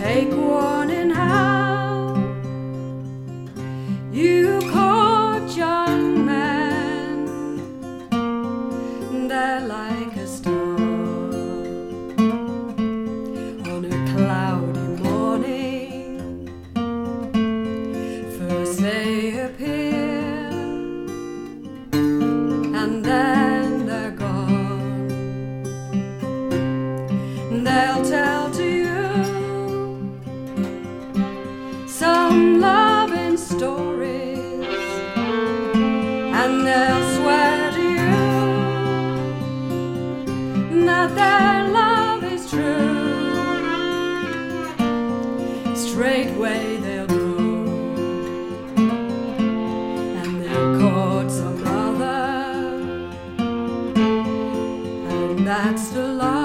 Take warning how you court young men. They're like a star on a cloudy morning. First they appear and then they're gone. They'll tell to you some loving stories, and they'll swear to you that their love is true. Straightway they'll go and they'll court some other, and that's the love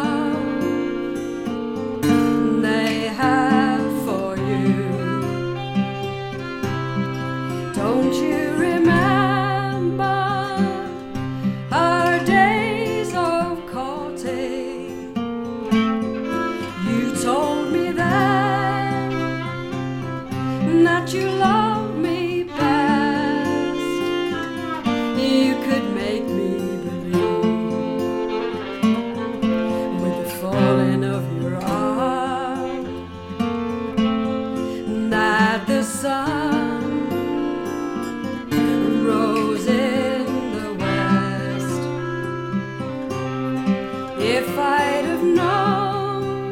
they have for you. Don't you remember our days of courting? You told me then that you loved me best. You could make me believe with the falling of your arm that the sun rose in the west. If I'd have known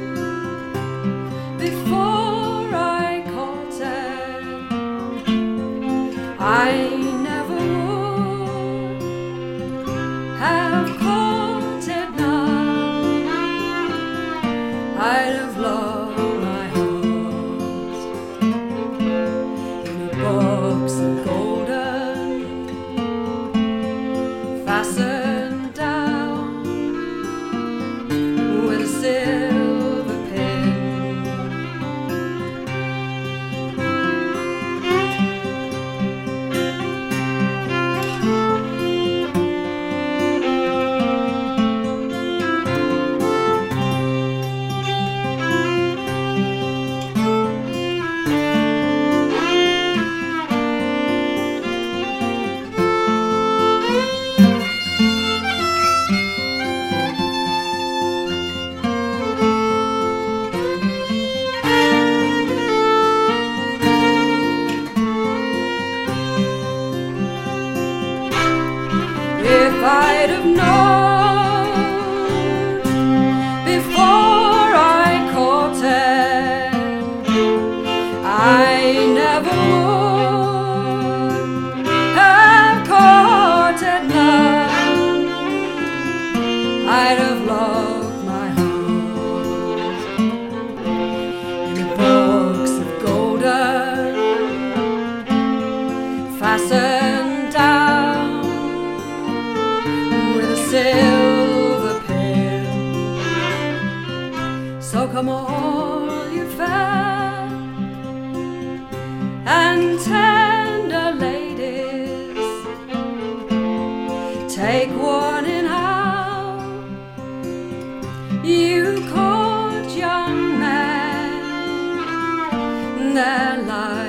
before I courted, I never would have courted none. I'd have loved my heart in a box of golden, fastened down with a silver pin. If I'd have known before I courted, I never would have courted none. I'd have loved my heart in a box of golden, fastened down with a silver pin. So come all you fair and tender ladies, take warning how you court young men. Their lives